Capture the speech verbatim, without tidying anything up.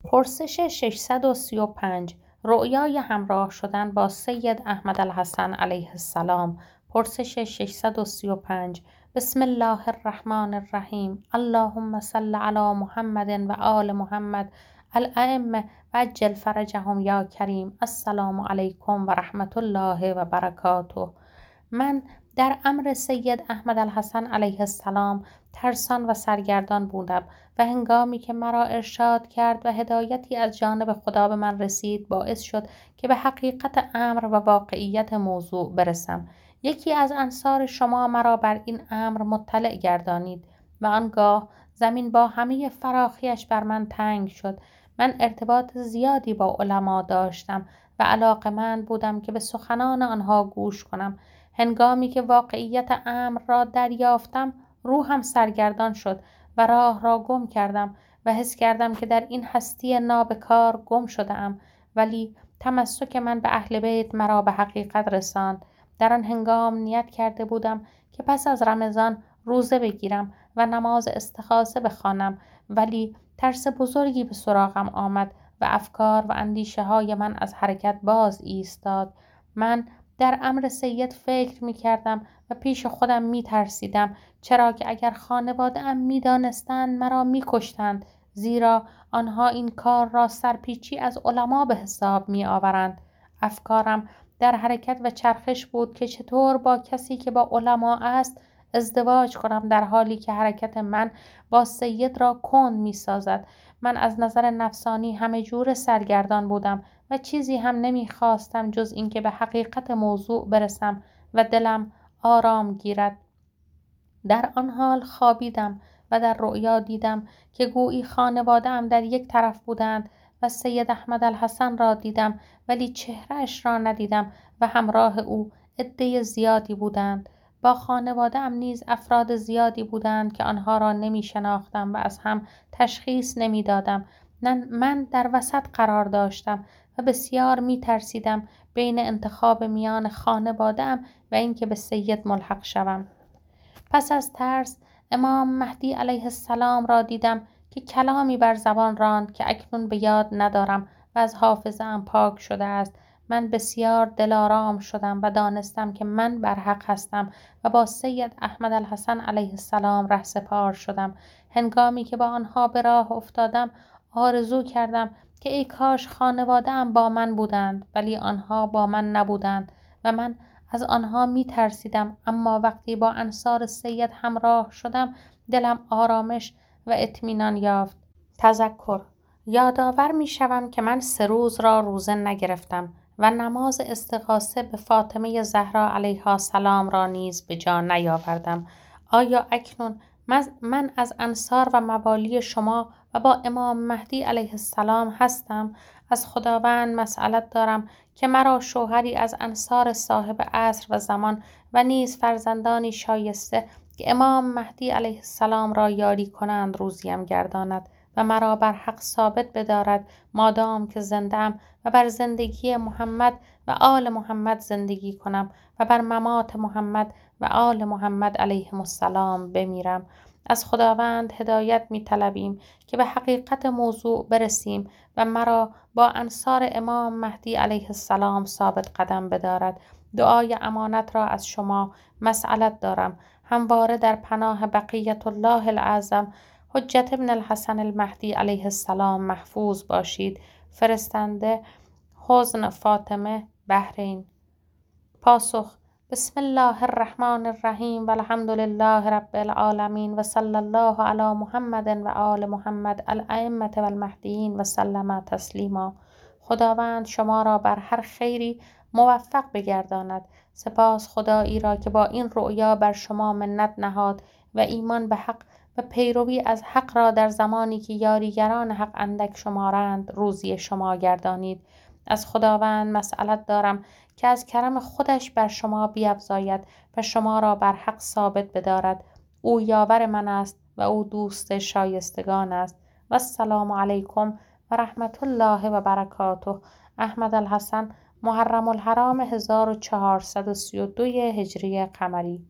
پرسش ششصد و سی و پنج. رؤیای همراه شدن با سید احمدالحسن علیه السلام. پرسش ششصد و سی و پنج. بسم الله الرحمن الرحیم. اللهم صل علی محمد و آل محمد الائمه و عجل فرجهم یا کریم. السلام علیکم و رحمت الله و برکاته. من در امر سید احمدالحسن علیه السلام ترسان و سرگردان بودم و هنگامی که مرا ارشاد کرد و هدایتی از جانب خدا به من رسید باعث شد که به حقیقت امر و واقعیت موضوع برسم. یکی از انصار شما مرا بر این امر مطلع گردانید و آنگاه زمین با همه فراخیش بر من تنگ شد. من ارتباط زیادی با علما داشتم و علاقه‌مند بودم که به سخنان آنها گوش کنم. هنگامی که واقعیت امر را دریافتم روحم سرگردان شد و راه را گم کردم و حس کردم که در این هستی نابکار گم شده‌ام، ولی تمسک من به اهل بیت مرا به حقیقت رساند. در آن هنگام نیت کرده بودم که پس از رمضان روزه بگیرم و نماز استخاضه بخوانم، ولی ترس بزرگی به سراغم آمد و افکار و اندیشه های من از حرکت باز ایستاد. من در امر سید فکر می کردم و پیش خودم می ترسیدم، چرا که اگر خانواده ام می دانستند مرا می کشتند، زیرا آنها این کار را سرپیچی از علما به حساب می آورند. افکارم در حرکت و چرخش بود که چطور با کسی که با علما است ازدواج کنم، در حالی که حرکت من با سید را کند می سازد. من از نظر نفسانی همه جور سرگردان بودم و چیزی هم نمی خواستم جز اینکه به حقیقت موضوع برسم و دلم آرام گیرد. در آن حال خوابیدم و در رؤیا دیدم که گویی خانواده ام در یک طرف بودند و سید احمدالحسن را دیدم، ولی چهرهش را ندیدم و همراه او عده زیادی بودند. با خانواده ام نیز افراد زیادی بودند که آنها را نمی شناختم و از هم تشخیص نمی دادم. من در وسط قرار داشتم و بسیار می ترسیدم بین انتخاب میان خانواده ام و اینکه به سید ملحق شوم. پس از ترس امام مهدی علیه السلام را دیدم که کلامی بر زبان راند که اکنون به یاد ندارم و از حافظه ام پاک شده است. من بسیار دلارام شدم و دانستم که من بر حق هستم و با سید احمدالحسن علیه السلام رهسپار شدم. هنگامی که با آنها به راه افتادم آرزو کردم که ای کاش خانواده ام با من بودند، ولی آنها با من نبودند و من از آنها می ترسیدم. اما وقتی با انصار سید همراه شدم دلم آرامش و اطمینان یافت. تذکر: یادآور می شوم که من سه روز را روزه نگرفتم و نماز استغاثه به فاطمه زهرا علیها السلام را نیز به جا نیاوردم. آیا اکنون من از انصار و موالی شما و با امام مهدی علیه السلام هستم؟ از خداوند مسئلت دارم که مرا شوهری از انصار صاحب عصر و زمان و نیز فرزندانی شایسته که امام مهدی علیه السلام را یاری کنند روزیم گرداند و مرا بر حق ثابت بدارد مادام که زنده‌ام و بر زندگی محمد و آل محمد زندگی کنم و بر ممات محمد و آل محمد علیهم السلام بمیرم. از خداوند هدایت می طلبیم که به حقیقت موضوع برسیم و مرا با انصار امام مهدی علیه السلام ثابت قدم بدارد. دعای امانت را از شما مسئلت دارم. همواره در پناه بقیت الله الاعظم حجت ابن الحسن المهدی علیه السلام محفوظ باشید. فرستنده حزن فاطمه، بحرین. پاسخ: بسم الله الرحمن الرحیم و الحمد لله رب العالمین و صلی الله علی محمد و آل محمد الائمه و المهدیین و سلم تسلیما. خداوند شما را بر هر خیری موفق بگرداند. سپاس خدایی را که با این رؤیا بر شما منت نهاد و ایمان به حق و پیروی از حق را در زمانی که یاریگران حق اندک شمارند روزی شما گردانید. از خداوند مسئلت دارم که از کرم خودش بر شما بیفزاید و شما را بر حق ثابت بدارد. او یاور من است و او دوست شایستگان است. و السلام علیکم و رحمت الله و برکاته. احمدالحسن، محرم الحرام هزار و چهارصد و سی و دو هجری قمری.